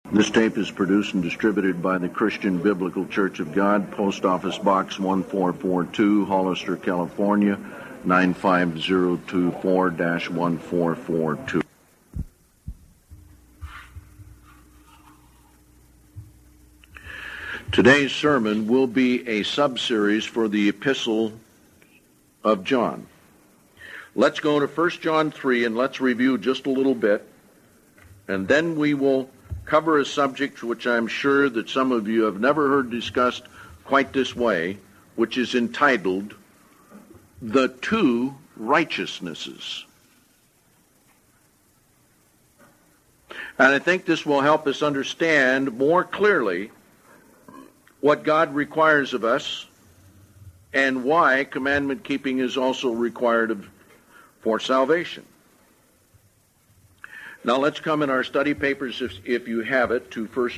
This tape is produced and distributed by the Christian Biblical Church of God, Post Office Box 1442, Hollister, California, 95024-1442. Today's sermon will be a subseries for the Epistle of John. Let's go to 1 John 3 and let's review just a little bit, and then we will cover a subject which I'm sure that some of you have never heard discussed quite this way, which is entitled The Two Righteousnesses. And I think this will help us understand more clearly what God requires of us and why commandment keeping is also required for salvation. Now let's come in our study papers, if you have it, to 1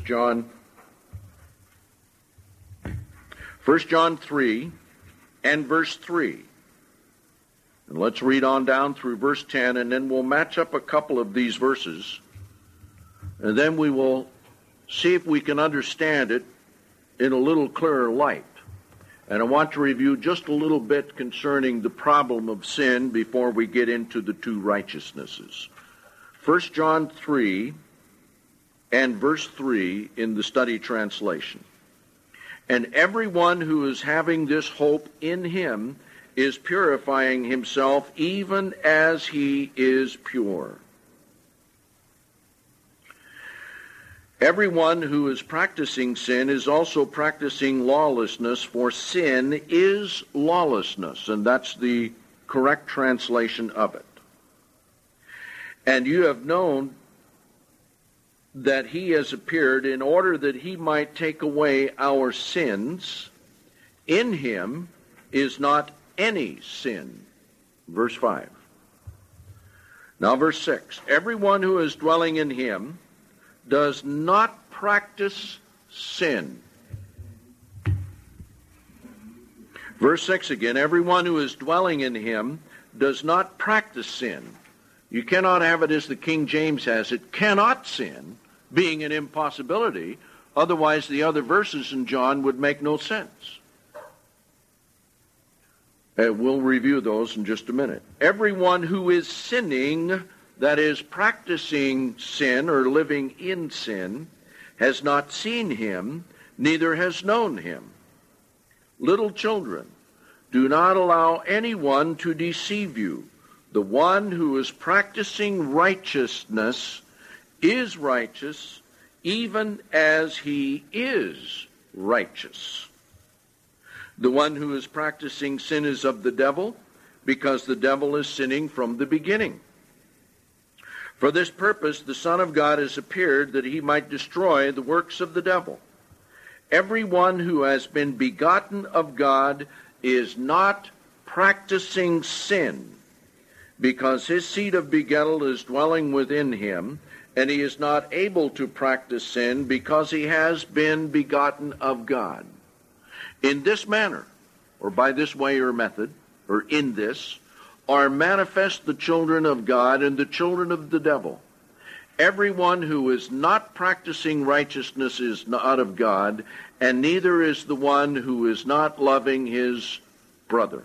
John 3 and verse 3. And let's read on down through verse 10, and then we'll match up a couple of these verses, and then we will see if we can understand it in a little clearer light. And I want to review just a little bit concerning the problem of sin before we get into the two righteousnesses. 1 John 3 and verse 3 in the study translation. And everyone who is having this hope in him is purifying himself even as he is pure. Everyone who is practicing sin is also practicing lawlessness, for sin is lawlessness, and that's the correct translation of it. And you have known that he has appeared in order that he might take away our sins. In him is not any sin. Verse 5. Now verse 6. Everyone who is dwelling in him does not practice sin. Verse 6 again. Everyone who is dwelling in him does not practice sin. You cannot have it as the King James has it, cannot sin, being an impossibility. Otherwise, the other verses in John would make no sense. We'll review those in just a minute. Everyone who is sinning, that is, practicing sin or living in sin, has not seen him, neither has known him. Little children, do not allow anyone to deceive you. The one who is practicing righteousness is righteous, even as he is righteous. The one who is practicing sin is of the devil, because the devil is sinning from the beginning. For this purpose the Son of God has appeared, that he might destroy the works of the devil. Everyone who has been begotten of God is not practicing sin, because his seed of begettal is dwelling within him, and he is not able to practice sin because he has been begotten of God. In this manner, or by this way or method, or in this, are manifest the children of God and the children of the devil. Everyone who is not practicing righteousness is not of God, and neither is the one who is not loving his brother.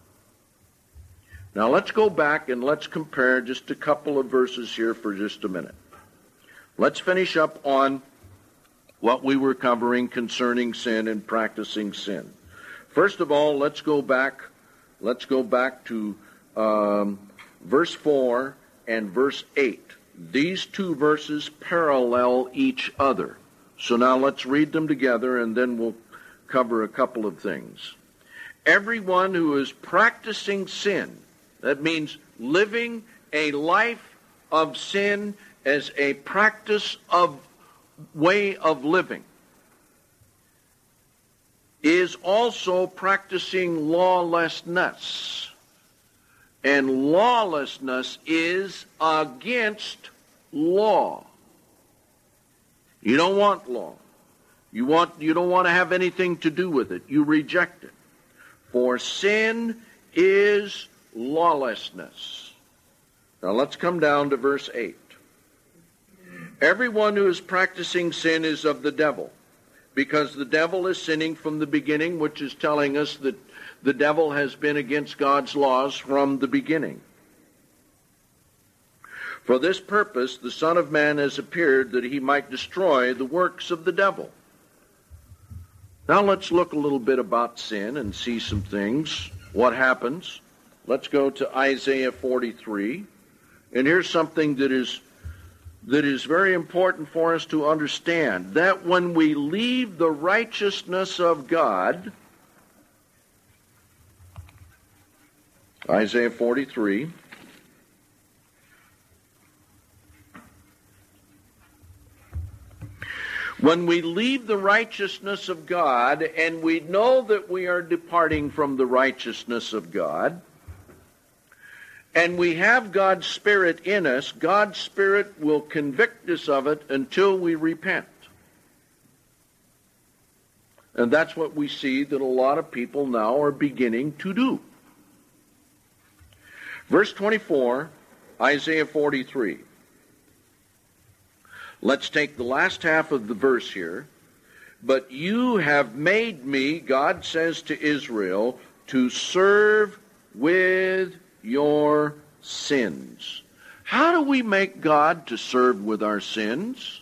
Now let's go back and let's compare just a couple of verses here for just a minute. Let's finish up on what we were covering concerning sin and practicing sin. First of all, let's go back to verse 4 and verse 8. These two verses parallel each other. So now let's read them together and then we'll cover a couple of things. Everyone who is practicing sin, that means living a life of sin as a practice of way of living, is also practicing lawlessness. And lawlessness is against law. You don't want law. You don't want to have anything to do with it. You reject it. For sin is lawlessness. Now let's come down to verse 8. Everyone who is practicing sin is of the devil, because the devil is sinning from the beginning, which is telling us that the devil has been against God's laws from the beginning. For this purpose the Son of Man has appeared, that he might destroy the works of the devil. Now let's look a little bit about sin and see some things. What happens? Let's go to Isaiah 43. And here's something that is very important for us to understand. That when we leave the righteousness of God, Isaiah 43, when we leave the righteousness of God and we know that we are departing from the righteousness of God, and we have God's Spirit in us, God's Spirit will convict us of it until we repent. And that's what we see that a lot of people now are beginning to do. Verse 24, Isaiah 43. Let's take the last half of the verse here. But you have made me, God says to Israel, to serve with your sins. How do we make God to serve with our sins?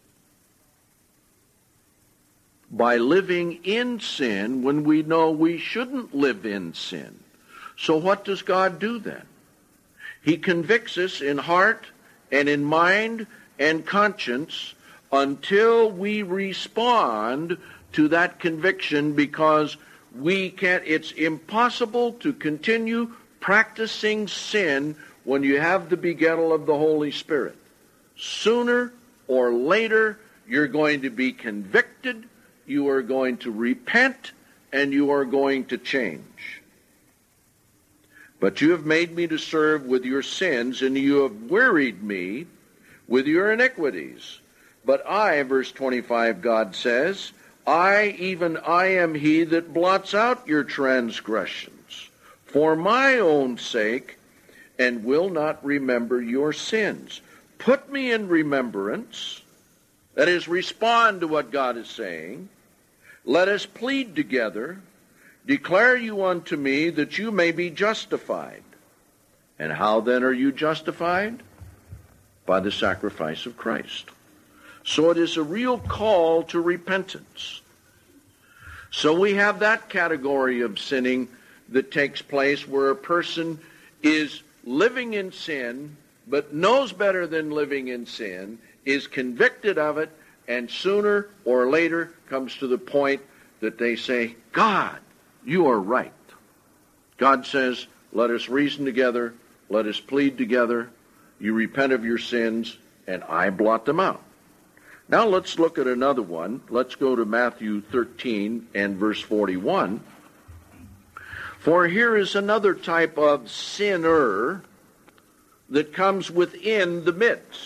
By living in sin when we know we shouldn't live in sin. So what does God do then? He convicts us in heart and in mind and conscience until we respond to that conviction, because we can't, it's impossible to continue practicing sin when you have the begettal of the Holy Spirit. Sooner or later, you're going to be convicted, you are going to repent, and you are going to change. But you have made me to serve with your sins, and you have wearied me with your iniquities. But I, verse 25, God says, even I am he that blots out your transgressions for my own sake, and will not remember your sins. Put me in remembrance, that is, respond to what God is saying. Let us plead together. Declare you unto me, that you may be justified. And how then are you justified? By the sacrifice of Christ. So it is a real call to repentance. So we have that category of sinning that takes place where a person is living in sin, but knows better than living in sin, is convicted of it, and sooner or later comes to the point that they say, God, you are right. God says, let us reason together, let us plead together, you repent of your sins, and I blot them out. Now let's look at another one. Let's go to Matthew 13 and verse 41. For here is another type of sinner that comes within the midst.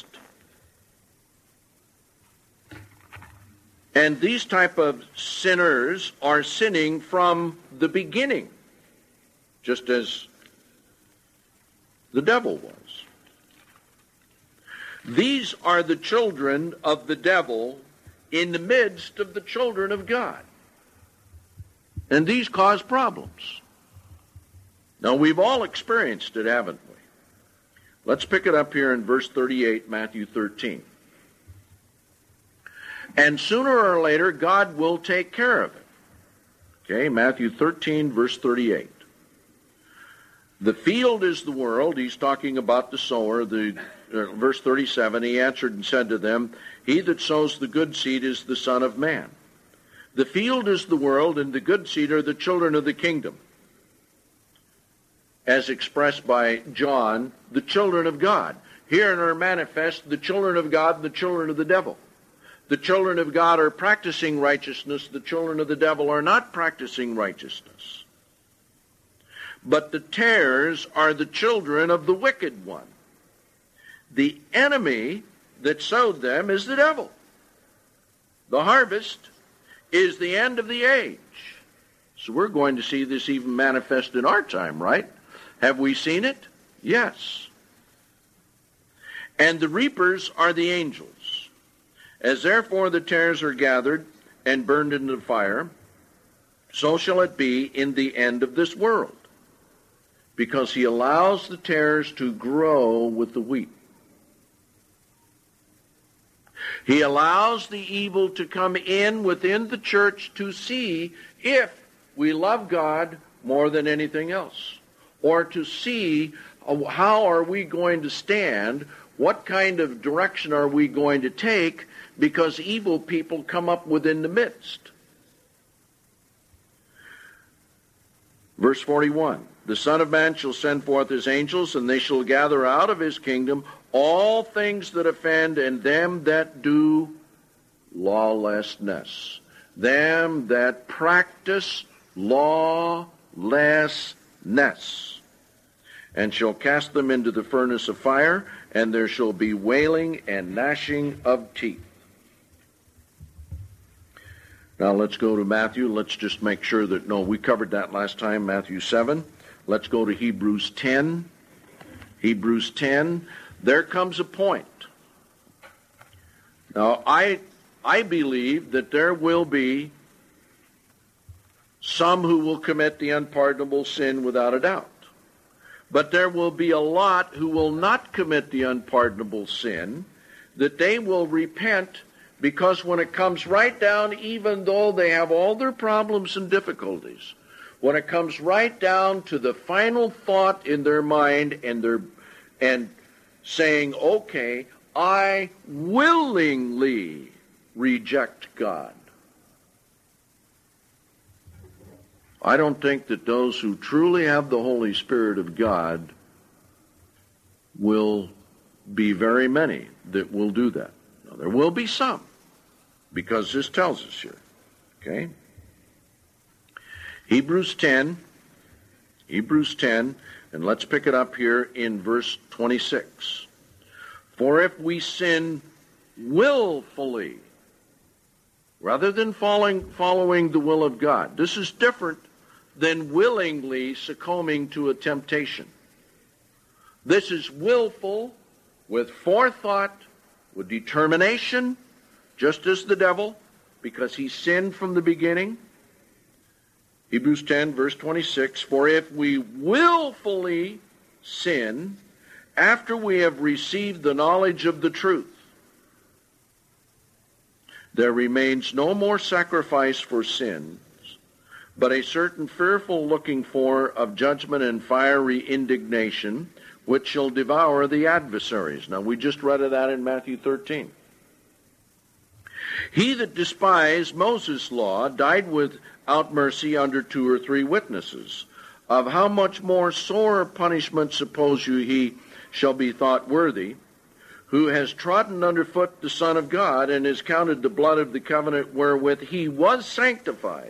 And these type of sinners are sinning from the beginning, just as the devil was. These are the children of the devil in the midst of the children of God. And these cause problems. Now, we've all experienced it, haven't we? Let's pick it up here in verse 38, Matthew 13. And sooner or later, God will take care of it. Okay, Matthew 13, verse 38. The field is the world. He's talking about the sower. Verse 37, he answered and said to them, he that sows the good seed is the Son of Man. The field is the world, and the good seed are the children of the kingdom. As expressed by John, the children of God. Here are manifest the children of God and the children of the devil. The children of God are practicing righteousness. The children of the devil are not practicing righteousness. But the tares are the children of the wicked one. The enemy that sowed them is the devil. The harvest is the end of the age. So we're going to see this even manifest in our time, right? Have we seen it? Yes. And the reapers are the angels. As therefore the tares are gathered and burned into the fire, so shall it be in the end of this world, because he allows the tares to grow with the wheat. He allows the evil to come in within the church to see if we love God more than anything else, or to see how are we going to stand, what kind of direction are we going to take, because evil people come up within the midst. Verse 41, the Son of Man shall send forth his angels, and they shall gather out of his kingdom all things that offend, and them that do lawlessness. Them that practice lawlessness. And shall cast them into the furnace of fire, and there shall be wailing and gnashing of teeth. Now let's go to Matthew. Let's just make sure that, no, we covered that last time, Matthew 7. Let's go to Hebrews 10. Hebrews 10. There comes a point. Now, I believe that there will be some who will commit the unpardonable sin without a doubt. But there will be a lot who will not commit the unpardonable sin, that they will repent, because when it comes right down, even though they have all their problems and difficulties, when it comes right down to the final thought in their mind and saying, okay, I willingly reject God. I don't think that those who truly have the Holy Spirit of God will be very many that will do that. Now, there will be some, because this tells us here. Okay? Hebrews 10, and let's pick it up here in verse 26. For if we sin willfully, rather than following the will of God, this is different than willingly succumbing to a temptation. This is willful, with forethought, with determination, just as the devil, because he sinned from the beginning. Hebrews 10, verse 26, for if we willfully sin after we have received the knowledge of the truth, there remains no more sacrifice for sins, but a certain fearful looking for of judgment and fiery indignation, which shall devour the adversaries. Now, we just read of that in Matthew 13. He that despised Moses' law died without mercy under 2 or 3 witnesses. Of how much more sore punishment suppose you he shall be thought worthy, who has trodden underfoot the Son of God, and has counted the blood of the covenant wherewith he was sanctified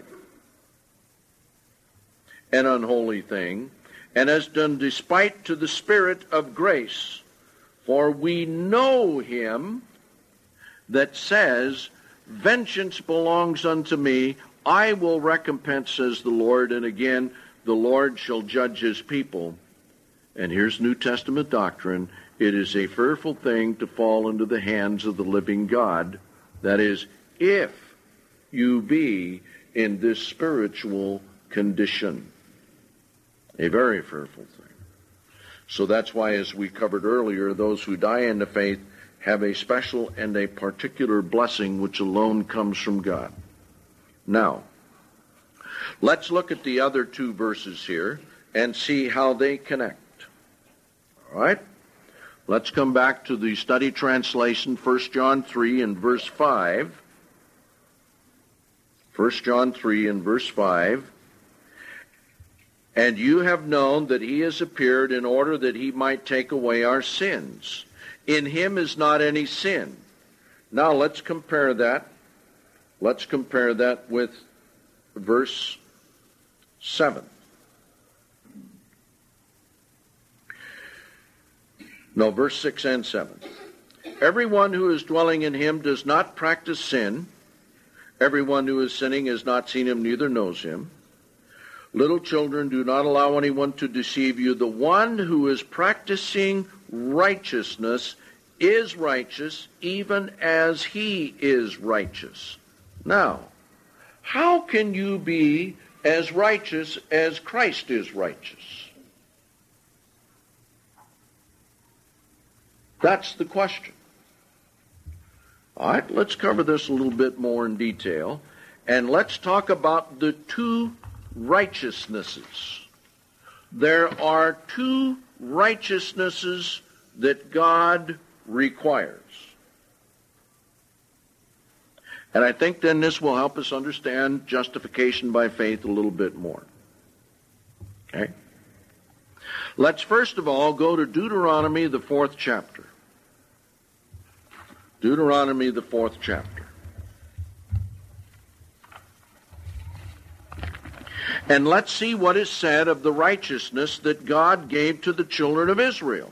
an unholy thing, and has done despite to the Spirit of grace. For we know him that says, vengeance belongs unto me, I will recompense, says the Lord. And again, the Lord shall judge his people. And here's New Testament doctrine. It is a fearful thing to fall into the hands of the living God. That is, if you be in this spiritual condition. A very fearful thing. So that's why, as we covered earlier, those who die in the faith have a special and a particular blessing which alone comes from God. Now, let's look at the other 2 verses here and see how they connect. All right? Let's come back to the study translation, 1 John 3 and verse 5. 1 John 3 and verse 5. And you have known that he has appeared in order that he might take away our sins. In him is not any sin. Now let's compare that. Let's compare that with verse 7. No, verse 6 and 7. Everyone who is dwelling in him does not practice sin. Everyone who is sinning has not seen him, neither knows him. Little children, do not allow anyone to deceive you. The one who is practicing righteousness is righteous, even as he is righteous. Now, how can you be as righteous as Christ is righteous? That's the question. All right, let's cover this a little bit more in detail, and let's talk about the two righteousnesses. There are two righteousnesses that God requires. And I think then this will help us understand justification by faith a little bit more. Okay? Let's first of all go to Deuteronomy, the 4th chapter. Deuteronomy, the 4th chapter. And let's see what is said of the righteousness that God gave to the children of Israel.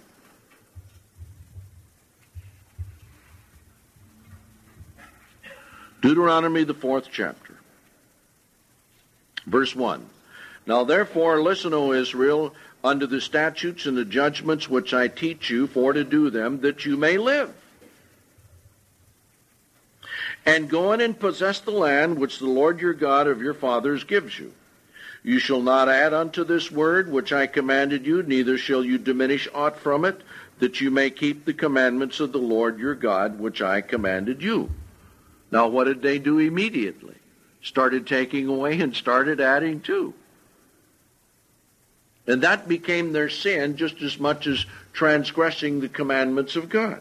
Deuteronomy, the 4th chapter. Verse 1. Now therefore listen, O Israel, unto the statutes and the judgments which I teach you, for to do them, that you may live. And go in and possess the land which the Lord your God of your fathers gives you. You shall not add unto this word which I commanded you, neither shall you diminish aught from it, that you may keep the commandments of the Lord your God which I commanded you. Now what did they do immediately? Started taking away and started adding to. And that became their sin just as much as transgressing the commandments of God.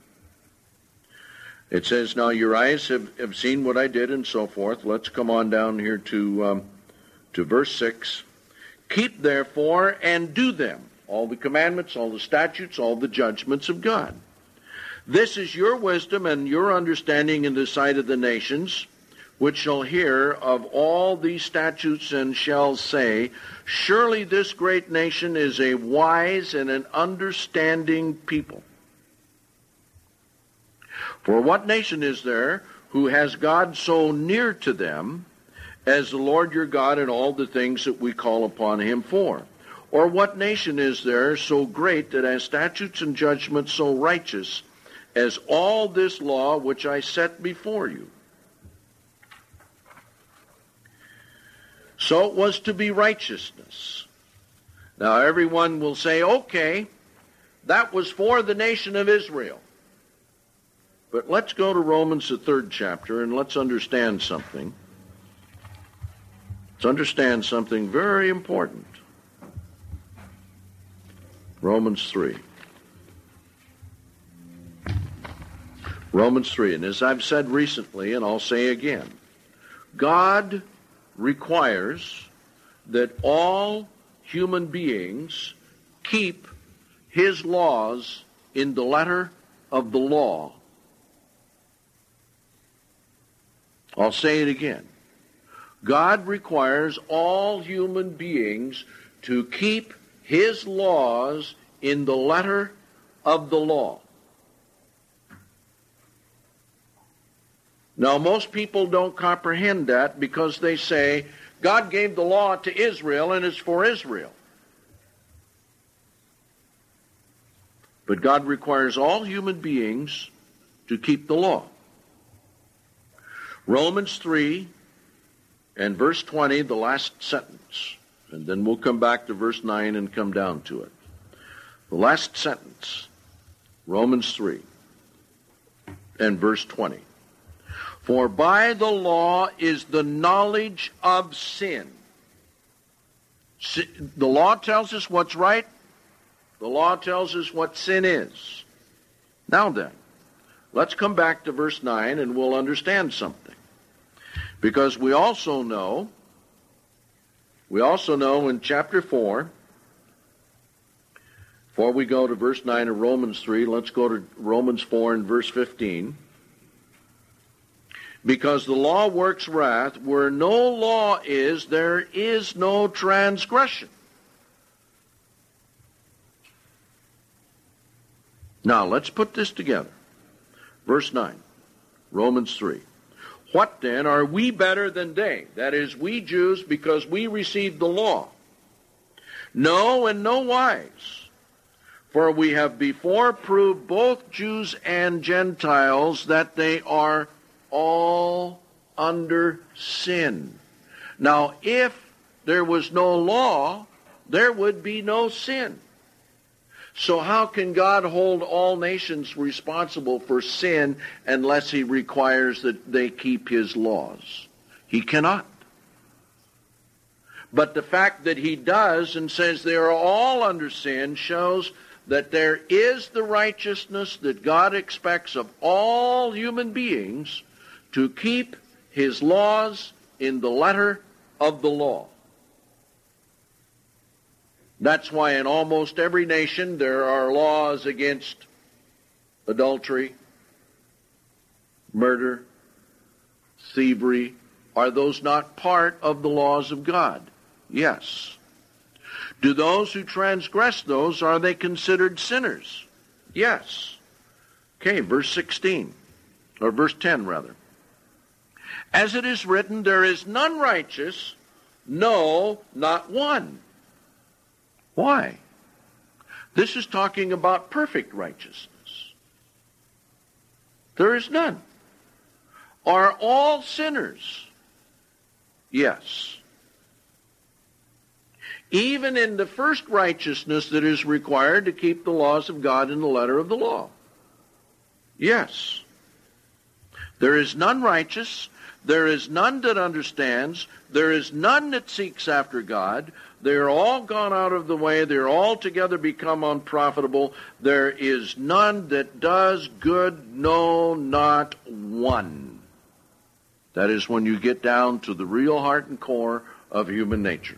It says, now your eyes have seen what I did, and so forth. Let's come on down here to verse 6. Keep therefore and do them, all the commandments, all the statutes, all the judgments of God. This is your wisdom and your understanding in the sight of the nations, which shall hear of all these statutes and shall say, surely this great nation is a wise and an understanding people. For what nation is there who has God so near to them as the Lord your God in all the things that we call upon him for? Or what nation is there so great that has statutes and judgments so righteous as all this law which I set before you? So it was to be righteousness. Now everyone will say, okay, that was for the nation of Israel. But let's go to Romans, the 3rd chapter, and let's understand something. Let's understand something very important. Romans 3. Romans 3, and as I've said recently, and I'll say again, God requires that all human beings keep his laws in the letter of the law. I'll say it again. God requires all human beings to keep his laws in the letter of the law. Now, most people don't comprehend that because they say, God gave the law to Israel and it's for Israel. But God requires all human beings to keep the law. Romans 3 and verse 20, the last sentence. And then we'll come back to verse 9 and come down to it. The last sentence, Romans 3 and verse 20. For by the law is the knowledge of sin. The law tells us what's right. The law tells us what sin is. Now then, let's come back to verse 9 and we'll understand something. Because we also know in chapter 4, before we go to verse 9 of Romans 3, let's go to Romans 4 and verse 15. Because the law works wrath, where no law is, there is no transgression. Now, let's put this together. Verse 9, Romans 3. What then, are we better than they? That is, we Jews, because we received the law. No, in no wise. For we have before proved both Jews and Gentiles that they are all under sin. Now, if there was no law, there would be no sin. So how can God hold all nations responsible for sin unless he requires that they keep his laws? He cannot. But the fact that he does and says they are all under sin shows that there is the righteousness that God expects of all human beings to keep his laws in the letter of the law. That's why in almost every nation there are laws against adultery, murder, thievery. Are those not part of the laws of God? Yes. Do those who transgress those, are they considered sinners? Yes. Okay, verse 16, or verse 10 rather. As it is written, there is none righteous, no, not one. Why? This is talking about perfect righteousness. There is none. Are all sinners? Yes. Even in the first righteousness that is required to keep the laws of God in the letter of the law. Yes. There is none righteous. There is none that understands. There is none that seeks after God. They are all gone out of the way. They are altogether become unprofitable. There is none that does good, no, not one. That is when you get down to the real heart and core of human nature.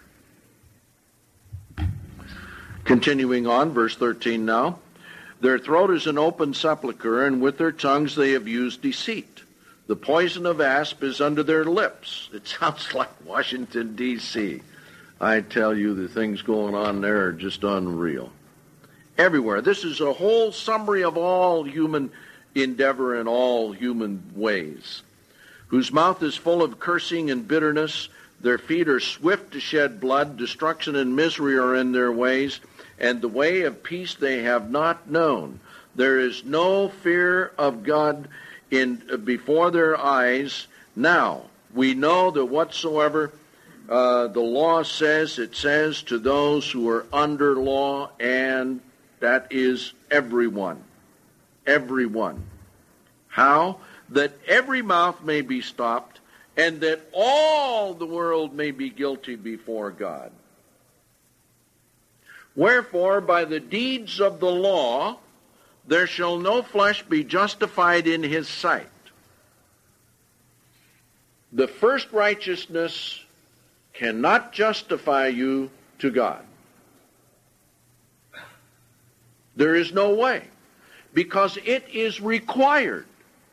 Continuing on, verse 13 now. Their throat is an open sepulchre, and with their tongues they have used deceit. The poison of asp is under their lips. It sounds like Washington, D.C. I tell you, the things going on there are just unreal. Everywhere. This is a whole summary of all human endeavor and all human ways. Whose mouth is full of cursing and bitterness. Their feet are swift to shed blood. Destruction and misery are in their ways. And the way of peace they have not known. There is no fear of God before their eyes. Now, we know that whatsoever the law says, it says to those who are under law, and that is everyone. Everyone. How? That every mouth may be stopped, and that all the world may be guilty before God. Wherefore, by the deeds of the law, there shall no flesh be justified in his sight. The first righteousness cannot justify you to God. There is no way, because it is required.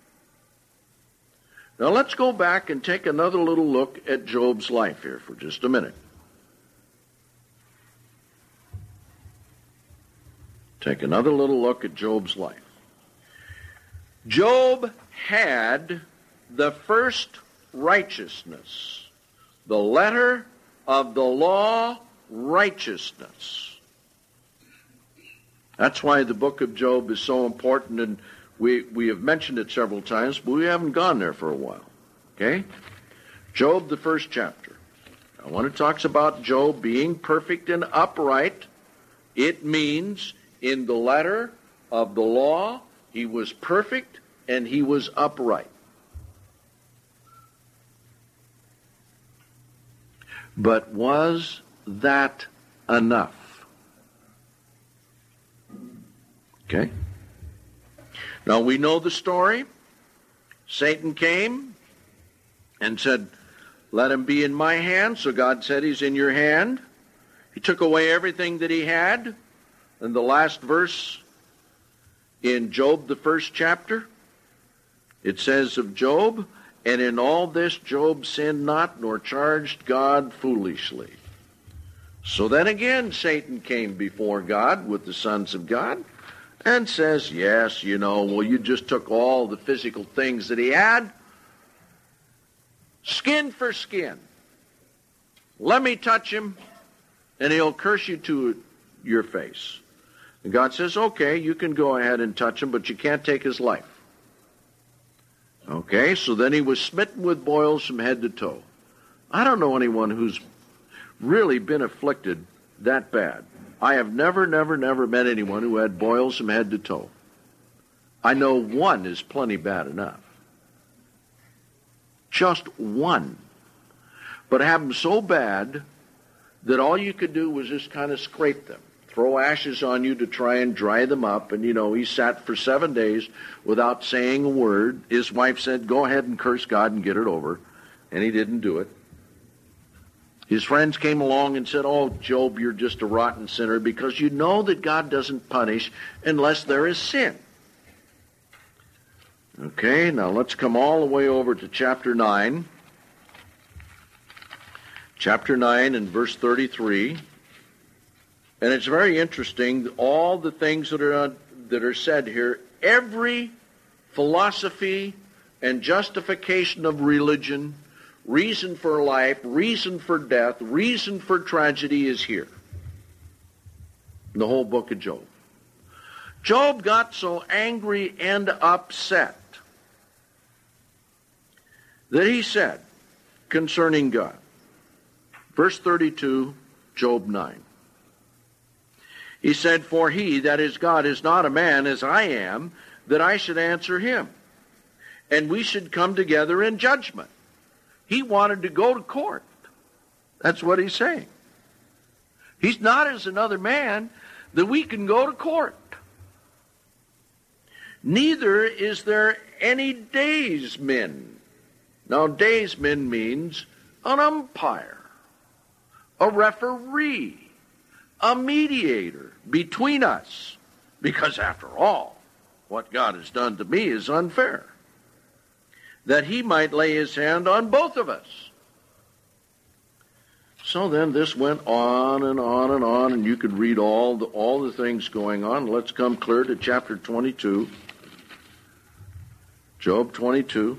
Now let's go back and take another little look at Job's life here for just a minute. Take another little look at Job's life. Job had the first righteousness, the letter of the law, righteousness. That's why the book of Job is so important, and we have mentioned it several times, but we haven't gone there for a while. Okay? Job, the first chapter. Now, when it talks about Job being perfect and upright, it means in the letter of the law, he was perfect and he was upright. But was that enough? Okay. Now we know the story. Satan came and said, let him be in my hand. So God said, he's in your hand. He took away everything that he had. And the last verse in Job, the first chapter, it says of Job, and in all this Job sinned not, nor charged God foolishly. So then again Satan came before God with the sons of God and says, yes, well, you just took all the physical things that he had, skin for skin. Let me touch him, and he'll curse you to your face. And God says, okay, you can go ahead and touch him, but you can't take his life. Okay, so then he was smitten with boils from head to toe. I don't know anyone who's really been afflicted that bad. I have never met anyone who had boils from head to toe. I know one is plenty bad enough. Just one. But have them so bad that all you could do was just kind of scrape them. Throw ashes on you to try and dry them up. And, he sat for 7 days without saying a word. His wife said, go ahead and curse God and get it over. And he didn't do it. His friends came along and said, oh, Job, you're just a rotten sinner because you know that God doesn't punish unless there is sin. Okay, now let's come all the way over to chapter 9. Chapter 9 and verse 33. And it's very interesting, all the things that are said here. Every philosophy and justification of religion, reason for life, reason for death, reason for tragedy is here. In the whole book of Job. Job got so angry and upset that he said concerning God. Verse 32, Job 9. He said, for he, that is God, is not a man as I am, that I should answer him. And we should come together in judgment. He wanted to go to court. That's what he's saying. He's not as another man that we can go to court. Neither is there any daysman. Now, daysman means an umpire, a referee, a mediator between us. Because after all, what God has done to me is unfair. That he might lay his hand on both of us. So then this went on and on and on, and you could read all the things going on. Let's come clear to chapter 22. Job 22.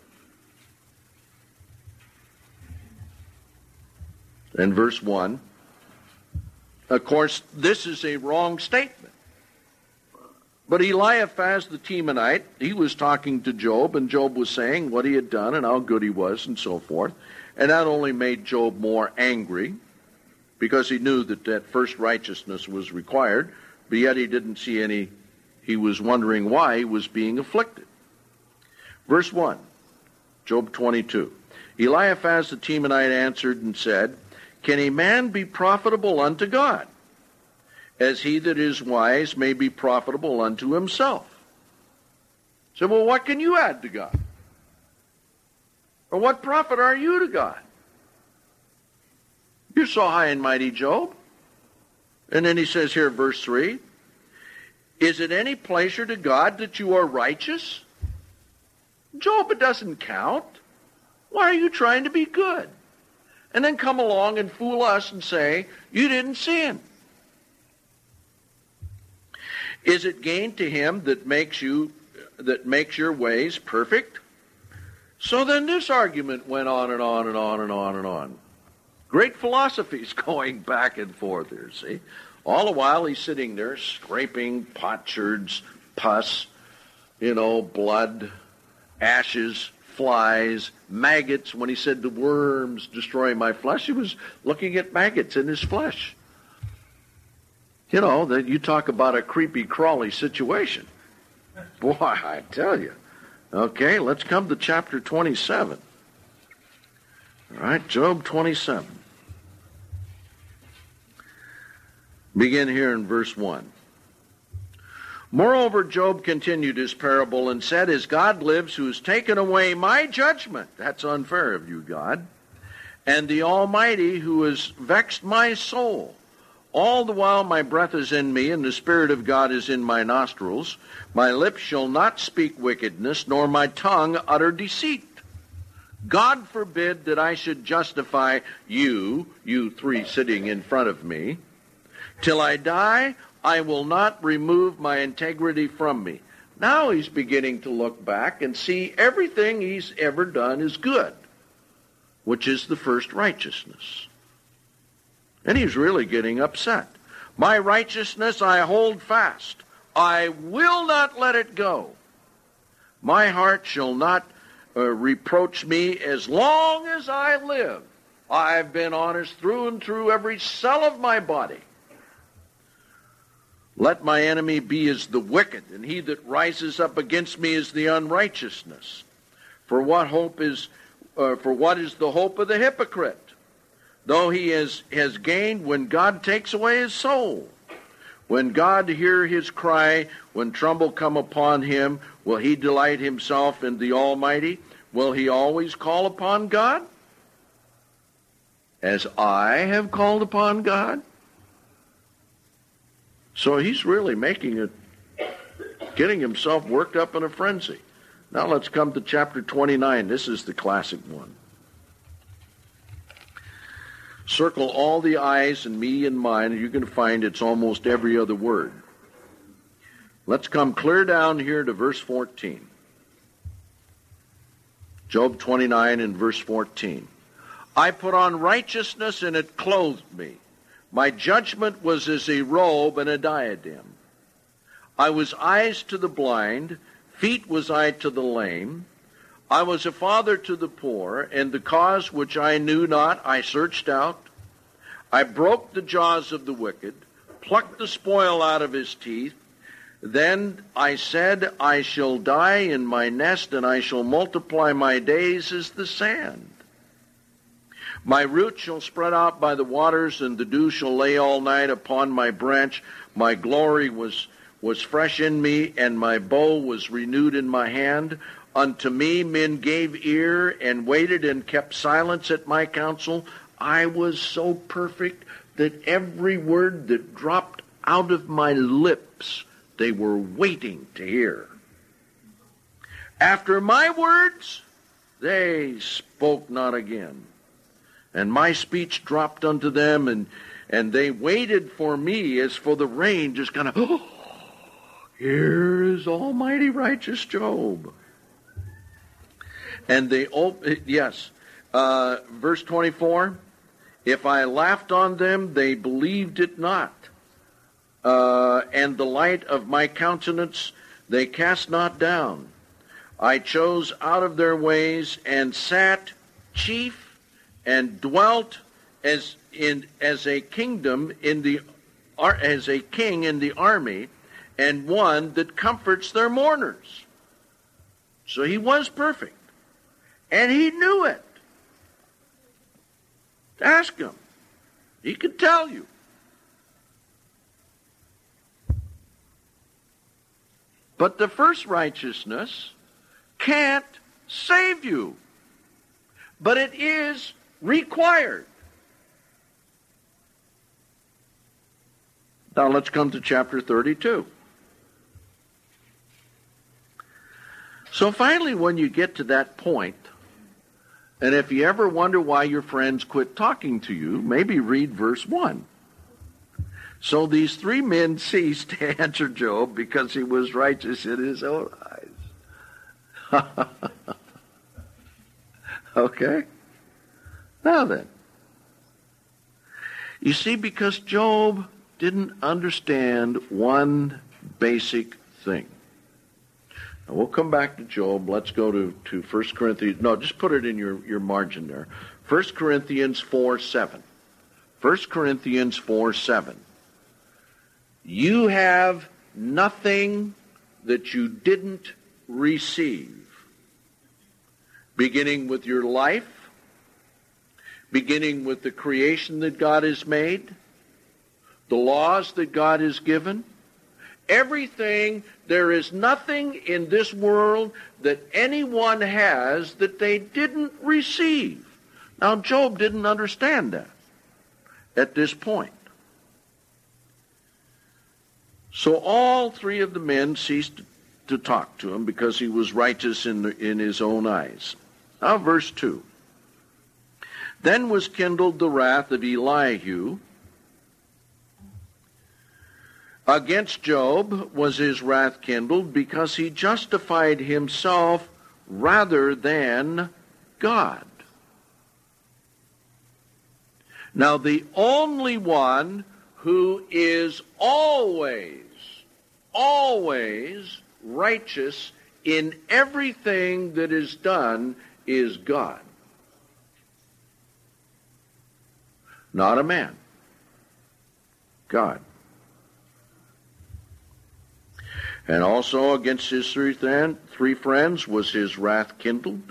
And verse 1. Of course, this is a wrong statement. But Eliphaz the Temanite, he was talking to Job, and Job was saying what he had done and how good he was and so forth. And that only made Job more angry, because he knew that first righteousness was required, but yet he didn't see any, he was wondering why he was being afflicted. Verse 1, Job 22. Eliphaz the Temanite answered and said, can a man be profitable unto God, as he that is wise may be profitable unto himself? So, well, what can you add to God? Or what profit are you to God? You're so high and mighty, Job. And then he says here, verse 3, is it any pleasure to God that you are righteous? Job, it doesn't count. Why are you trying to be good? And then come along and fool us and say, you didn't sin. Is it gain to him that makes your ways perfect? So then this argument went on and on and on and on and on. Great philosophies going back and forth here, see? All the while he's sitting there scraping potsherds, pus, blood, ashes, flies, maggots. When he said the worms destroy my flesh, he was looking at maggots in his flesh. That you talk about a creepy crawly situation. Boy, I tell you. Okay, let's come to chapter 27. All right, Job 27. Begin here in verse 1. Moreover, Job continued his parable and said, as God lives, who has taken away my judgment, that's unfair of you, God, and the Almighty, who has vexed my soul. All the while my breath is in me, and the Spirit of God is in my nostrils. My lips shall not speak wickedness, nor my tongue utter deceit. God forbid that I should justify you three sitting in front of me. Till I die, I will not remove my integrity from me. Now he's beginning to look back and see everything he's ever done is good, which is the first righteousness. And he's really getting upset. My righteousness I hold fast. I will not let it go. My heart shall not reproach me as long as I live. I've been honest through and through, every cell of my body. Let my enemy be as the wicked, and he that rises up against me is the unrighteousness. For what is the hope of the hypocrite? Though he has gained when God takes away his soul. When God hear his cry, when trouble come upon him, will he delight himself in the Almighty? Will he always call upon God? As I have called upon God? So he's really getting himself worked up in a frenzy. Now let's come to chapter 29. This is the classic one. Circle all the I's and me and mine, and you can find it's almost every other word. Let's come clear down here to verse 14. Job 29 and verse 14. I put on righteousness, and it clothed me. My judgment was as a robe and a diadem. I was eyes to the blind, feet was I to the lame. I was a father to the poor, and the cause which I knew not I searched out. I broke the jaws of the wicked, plucked the spoil out of his teeth. Then I said, I shall die in my nest, and I shall multiply my days as the sand. My root shall spread out by the waters, and the dew shall lay all night upon my branch. My glory was fresh in me, and my bow was renewed in my hand. Unto me men gave ear, and waited and kept silence at my counsel. I was so perfect that every word that dropped out of my lips, they were waiting to hear. After my words, they spoke not again. And my speech dropped unto them, and they waited for me as for the rain, just kind of, oh, here is almighty righteous Job. And they, verse 24, if I laughed on them, they believed it not. And the light of my countenance they cast not down. I chose out of their ways and sat chief and dwelt as a kingdom as a king in the army, and one that comforts their mourners. So he was perfect, and he knew it. Ask him; he could tell you. But the first righteousness can't save you, but it is required. Now let's come to chapter 32. So finally, when you get to that point, and if you ever wonder why your friends quit talking to you, maybe read verse 1. So these three men ceased to answer Job because he was righteous in his own eyes. Okay? Now then, you see, because Job didn't understand one basic thing. Now we'll come back to Job. Let's go to 1 Corinthians. No, just put it in your margin there. 1 Corinthians 4:7. 1 Corinthians 4:7. You have nothing that you didn't receive, beginning with your life, beginning with the creation that God has made, the laws that God has given, everything. There is nothing in this world that anyone has that they didn't receive. Now, Job didn't understand that at this point. So all three of the men ceased to talk to him because he was righteous in his own eyes. Now, verse 2. Then was kindled the wrath of Elihu. Against Job was his wrath kindled because he justified himself rather than God. Now, the only one who is always, always righteous in everything that is done is God. Not a man. God. And also against his three friends was his wrath kindled,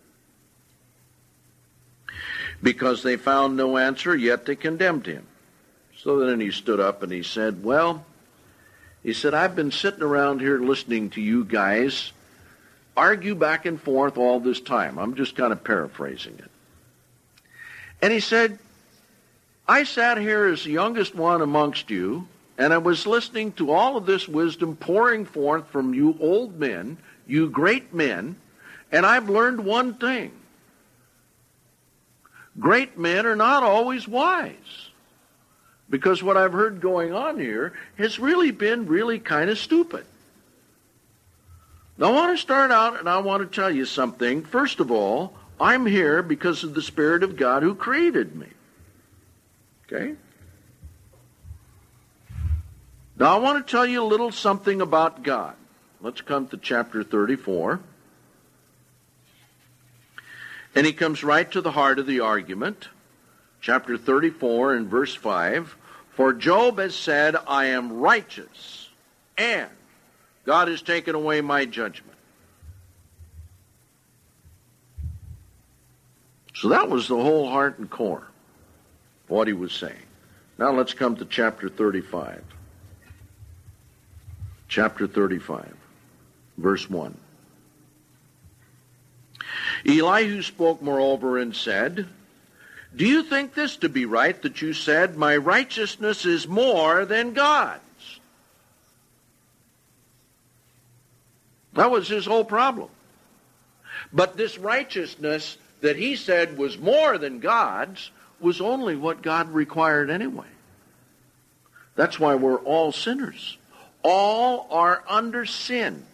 because they found no answer, yet they condemned him. So then he stood up and he said, I've been sitting around here listening to you guys argue back and forth all this time. I'm just kind of paraphrasing it. And he said, I sat here as the youngest one amongst you, and I was listening to all of this wisdom pouring forth from you old men, you great men, and I've learned one thing. Great men are not always wise. Because what I've heard going on here has really been kind of stupid. Now I want to start out and I want to tell you something. First of all, I'm here because of the Spirit of God who created me. Okay? Now I want to tell you a little something about God. Let's come to chapter 34. And he comes right to the heart of the argument. Chapter 34 and verse 5. For Job has said, I am righteous, and God has taken away my judgment. So that was the whole heart and core of what he was saying. Now let's come to chapter 35. Chapter 35, verse 1. Elihu spoke moreover and said, do you think this to be right, that you said, my righteousness is more than God's? That was his whole problem. But this righteousness that he said was more than God's was only what God required anyway. That's why we're all sinners. All are under sin.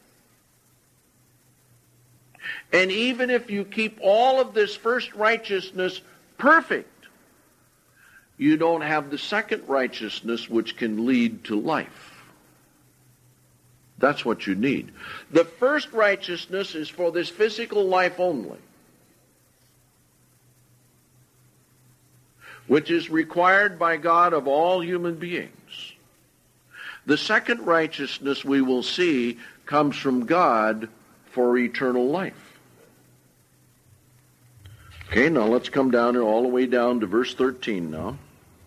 And even if you keep all of this first righteousness perfect, you don't have the second righteousness which can lead to life. That's what you need. The first righteousness is for this physical life only, which is required by God of all human beings. The second righteousness we will see comes from God for eternal life. Okay, now let's come down here all the way down to verse 13 now.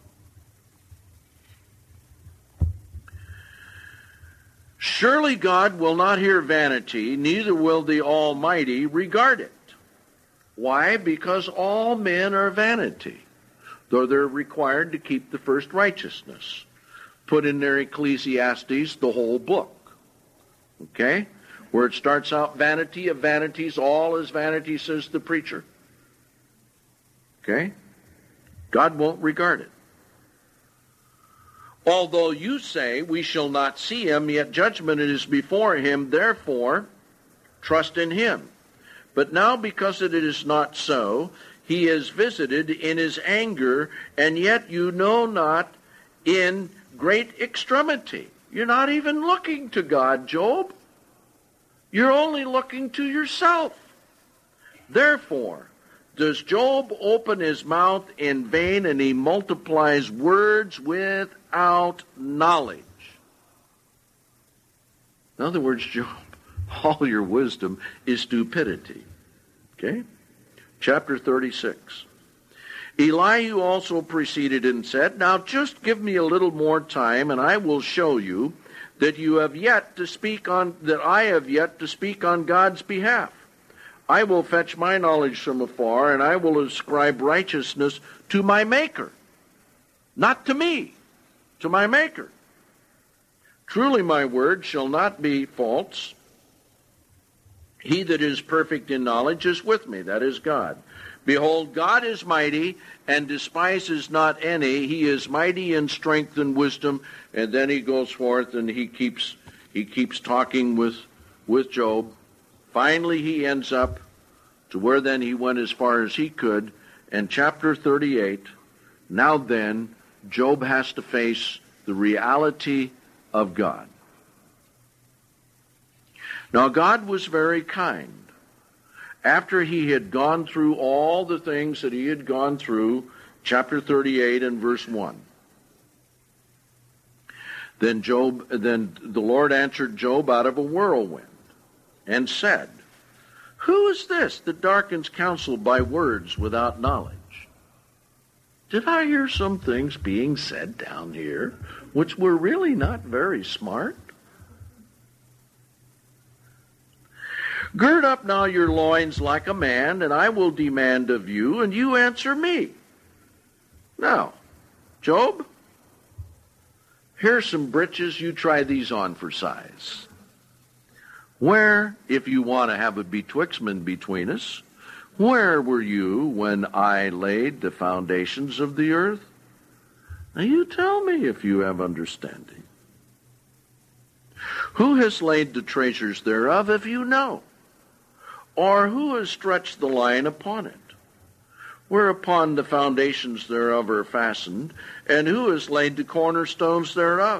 Surely God will not hear vanity, neither will the Almighty regard it. Why? Because all men are vanity, though they're required to keep the first righteousness. Put in their Ecclesiastes, the whole book. Okay? Where it starts out, vanity of vanities, all is vanity, says the preacher. Okay? God won't regard it. Although you say, we shall not see him, yet judgment is before him, therefore trust in him. But now because it is not so, he is visited in his anger, and yet you know not in great extremity. You're not even looking to God, Job. You're only looking to yourself. Therefore, does Job open his mouth in vain, and he multiplies words without knowledge? In other words, Job, all your wisdom is stupidity. Okay? Chapter 36. Elihu also proceeded and said, now just give me a little more time, and I will show you that I have yet to speak on God's behalf. I will fetch my knowledge from afar, and I will ascribe righteousness to my Maker. Not to me, to my Maker. Truly my word shall not be false. He that is perfect in knowledge is with me, that is God. Behold, God is mighty, and despises not any. He is mighty in strength and wisdom. And then he goes forth and he keeps talking with Job. Finally, he ends up to where then he went as far as he could. And chapter 38, now then, Job has to face the reality of God. Now, God was very kind. After he had gone through all the things that he had gone through, chapter 38 and verse 1, then the Lord answered Job out of a whirlwind and said, "Who is this that darkens counsel by words without knowledge?" Did I hear some things being said down here which were really not very smart? Gird up now your loins like a man, and I will demand of you, and you answer me. Now, Job, here's some breeches. You try these on for size. Where, if you want to have a betwixtman between us, where were you when I laid the foundations of the earth? Now you tell me if you have understanding. Who has laid the treasures thereof, if you know? Or who has stretched the line upon it? Whereupon the foundations thereof are fastened, and who has laid the cornerstones thereof?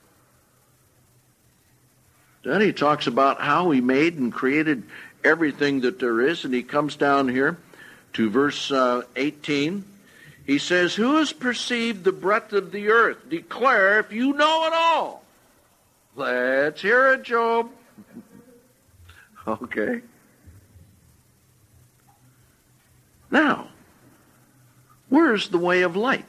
Then he talks about how he made and created everything that there is, and he comes down here to verse 18. He says, "Who has perceived the breadth of the earth? Declare if you know it all." Let's hear it, Job. Okay. Now, where's the way of light?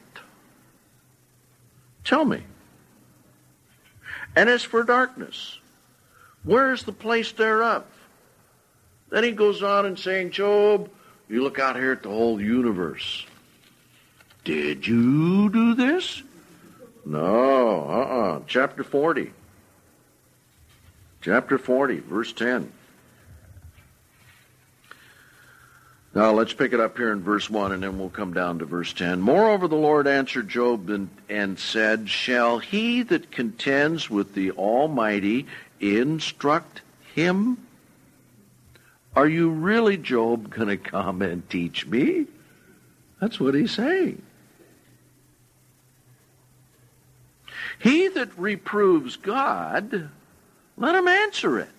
Tell me. And as for darkness, where is the place thereof? Then he goes on and saying, Job, you look out here at the whole universe. Did you do this? No, Chapter 40. Chapter 40, verse 10. Now let's pick it up here in verse 1 and then we'll come down to verse 10. Moreover, the Lord answered Job and said, Shall he that contends with the Almighty instruct him? Are you really, Job, going to come and teach me? That's what he's saying. He that reproves God, let him answer it.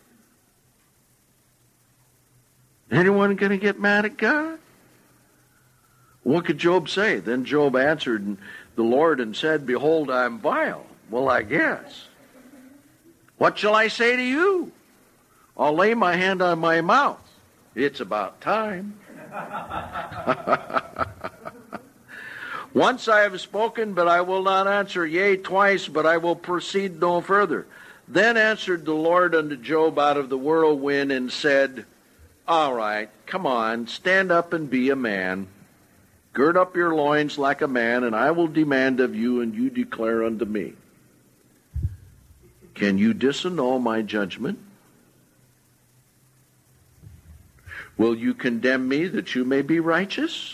Anyone going to get mad at God? What could Job say? Then Job answered the Lord and said, Behold, I am vile. Well, I guess. What shall I say to you? I'll lay my hand on my mouth. It's about time. Once I have spoken, but I will not answer. Yea, twice, but I will proceed no further. Then answered the Lord unto Job out of the whirlwind and said, All right, come on, stand up and be a man. Gird up your loins like a man, and I will demand of you, and you declare unto me. Can you disannul my judgment? Will you condemn me that you may be righteous?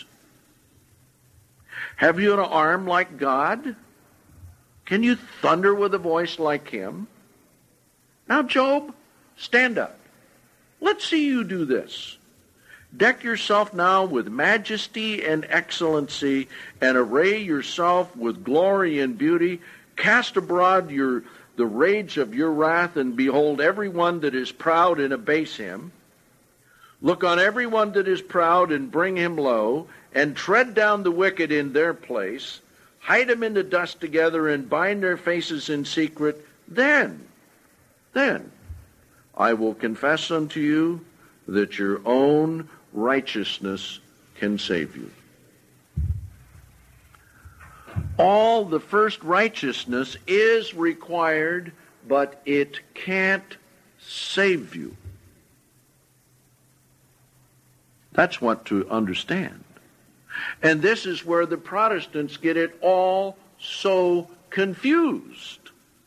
Have you an arm like God? Can you thunder with a voice like him? Now, Job, stand up. Let's see you do this. Deck yourself now with majesty and excellency, and array yourself with glory and beauty. Cast abroad the rage of your wrath, and behold everyone that is proud and abase him. Look on everyone that is proud and bring him low, and tread down the wicked in their place. Hide them in the dust together, and bind their faces in secret. Then I will confess unto you that your own righteousness can save you. All the first righteousness is required, but it can't save you. That's what to understand. And this is where the Protestants get it all so confused.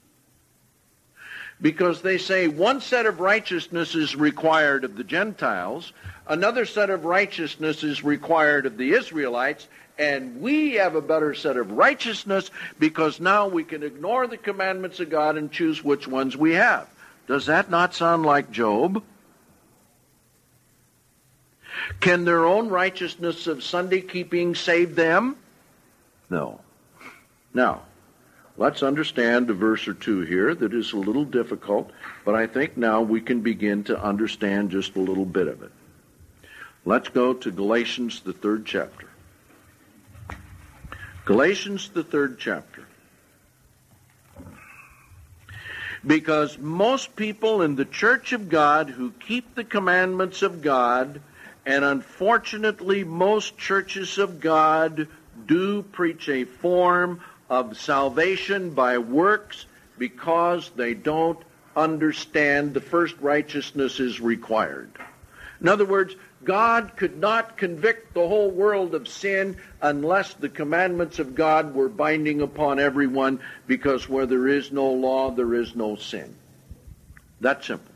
Because they say one set of righteousness is required of the Gentiles, another set of righteousness is required of the Israelites, and we have a better set of righteousness because now we can ignore the commandments of God and choose which ones we have. Does that not sound like Job? Can their own righteousness of Sunday keeping save them? No. Now, let's understand a verse or two here that is a little difficult, but I think now we can begin to understand just a little bit of it. Let's go to Galatians, the 3rd chapter. Galatians, the 3rd chapter. Because most people in the church of God who keep the commandments of God, and unfortunately most churches of God do preach a form of salvation by works because they don't understand the first righteousness is required. In other words, God could not convict the whole world of sin unless the commandments of God were binding upon everyone, because where there is no law, there is no sin. That's simple.